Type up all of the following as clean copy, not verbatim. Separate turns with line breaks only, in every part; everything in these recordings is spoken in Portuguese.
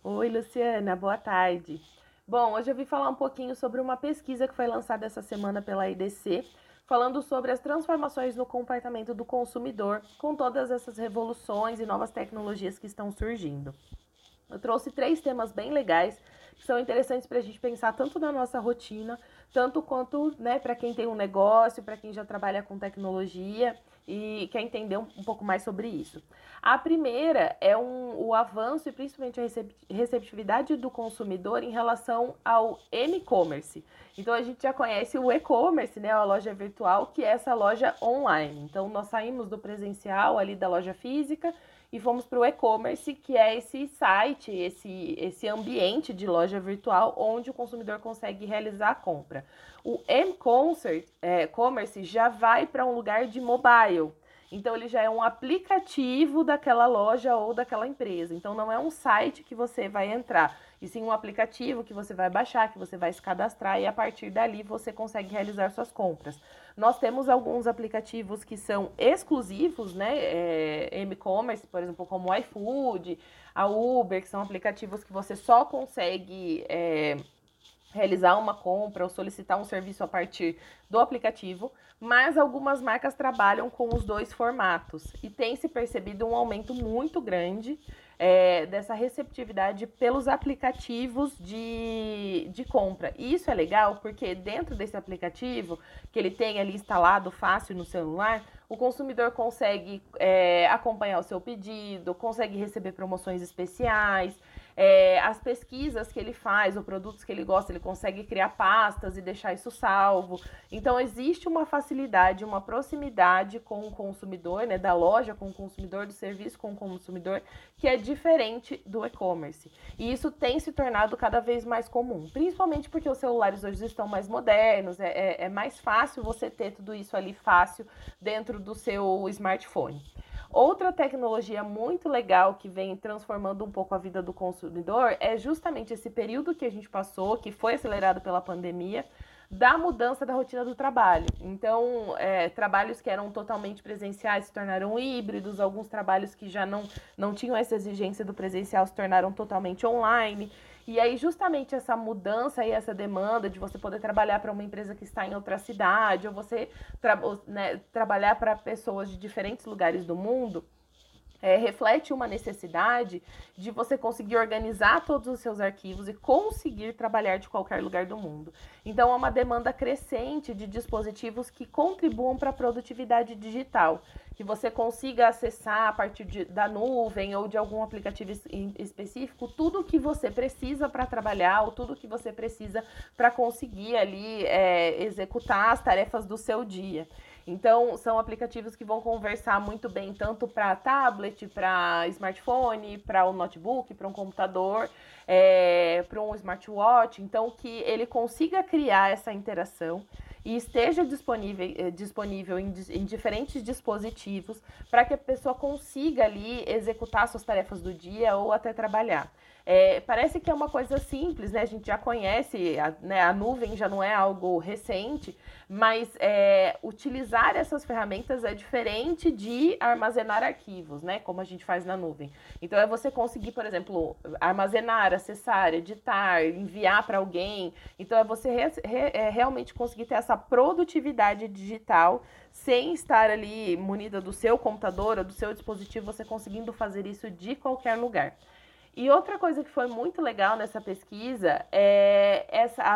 Oi, Luciana, boa tarde. Bom, hoje eu vim falar um pouquinho sobre uma pesquisa que foi lançada essa semana pela IDC, falando sobre as transformações no comportamento do consumidor com todas essas revoluções e novas tecnologias que estão surgindo. Eu trouxe três temas bem legais que são interessantes para a gente pensar tanto na nossa rotina, tanto quanto, né, para quem tem um negócio, para quem já trabalha com tecnologia e quer entender um pouco mais sobre isso. A primeira é o avanço e principalmente a receptividade do consumidor em relação ao e-commerce. Então a gente já conhece o e-commerce, né, a loja virtual, que é essa loja online. Então nós saímos do presencial ali da loja física e fomos para o e-commerce, que é esse site, esse ambiente de loja virtual onde o consumidor consegue realizar a compra. O e-commerce já vai para um lugar de mobile. Então, ele já é um aplicativo daquela loja ou daquela empresa. Então, não é um site que você vai entrar, e sim um aplicativo que você vai baixar, que você vai se cadastrar e a partir dali você consegue realizar suas compras. Nós temos alguns aplicativos que são exclusivos, né, e-commerce, por exemplo, como o iFood, a Uber, que são aplicativos que você só consegue realizar uma compra ou solicitar um serviço a partir do aplicativo, mas algumas marcas trabalham com os dois formatos e tem se percebido um aumento muito grande dessa receptividade pelos aplicativos de compra. E isso é legal porque dentro desse aplicativo, que ele tem ali instalado fácil no celular, o consumidor consegue acompanhar o seu pedido, consegue receber promoções especiais, as pesquisas que ele faz, os produtos que ele gosta, ele consegue criar pastas e deixar isso salvo. Então, existe uma facilidade, uma proximidade com o consumidor, né, da loja com o consumidor, do serviço com o consumidor, que é diferente do e-commerce. E isso tem se tornado cada vez mais comum, principalmente porque os celulares hoje estão mais modernos, é mais fácil você ter tudo isso ali fácil dentro do seu smartphone. Outra tecnologia muito legal que vem transformando um pouco a vida do consumidor é justamente esse período que a gente passou, que foi acelerado pela pandemia, da mudança da rotina do trabalho. Então, trabalhos que eram totalmente presenciais se tornaram híbridos, alguns trabalhos que já não tinham essa exigência do presencial se tornaram totalmente online. E aí, justamente essa mudança e essa demanda de você poder trabalhar para uma empresa que está em outra cidade, ou você trabalhar para pessoas de diferentes lugares do mundo, reflete uma necessidade de você conseguir organizar todos os seus arquivos e conseguir trabalhar de qualquer lugar do mundo. Então, é uma demanda crescente de dispositivos que contribuam para a produtividade digital, que você consiga acessar a partir da nuvem ou de algum aplicativo específico tudo o que você precisa para trabalhar ou tudo o que você precisa para conseguir ali executar as tarefas do seu dia. Então, são aplicativos que vão conversar muito bem tanto para tablet, para smartphone, para um notebook, para um computador, para um smartwatch. Então, que ele consiga criar essa interação e esteja disponível em diferentes dispositivos para que a pessoa consiga ali executar suas tarefas do dia ou até trabalhar. Parece que é uma coisa simples, né? A gente já conhece, né? A nuvem já não é algo recente, mas utilizar essas ferramentas é diferente de armazenar arquivos, né? Como a gente faz na nuvem. Então, é você conseguir, por exemplo, armazenar, acessar, editar, enviar para alguém. Então, é você realmente conseguir ter essa produtividade digital sem estar ali munida do seu computador ou do seu dispositivo, você conseguindo fazer isso de qualquer lugar. E outra coisa que foi muito legal nessa pesquisa é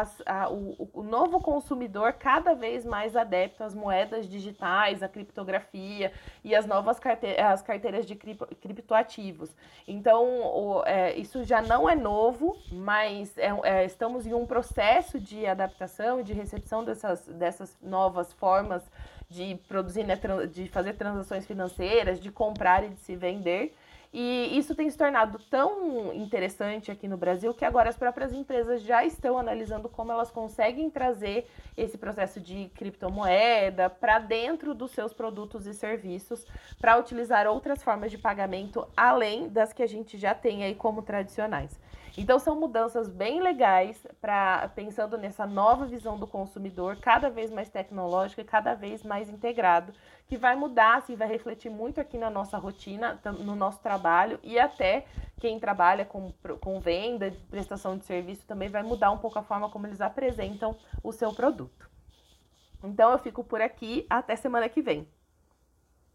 o novo consumidor cada vez mais adepto às moedas digitais, à criptografia e às novas as carteiras de criptoativos. Então, isso já não é novo, mas estamos em um processo de adaptação e de recepção dessas novas formas de produzir, né, de fazer transações financeiras, de comprar e de se vender. E isso tem se tornado tão interessante aqui no Brasil que agora as próprias empresas já estão analisando como elas conseguem trazer esse processo de criptomoeda para dentro dos seus produtos e serviços para utilizar outras formas de pagamento além das que a gente já tem aí como tradicionais. Então são mudanças bem legais pensando nessa nova visão do consumidor, cada vez mais tecnológica e cada vez mais integrado, que vai mudar, assim, vai refletir muito aqui na nossa rotina, no nosso trabalho trabalho e até quem trabalha com venda, prestação de serviço também vai mudar um pouco a forma como eles apresentam o seu produto. Então eu fico por aqui, até semana que vem.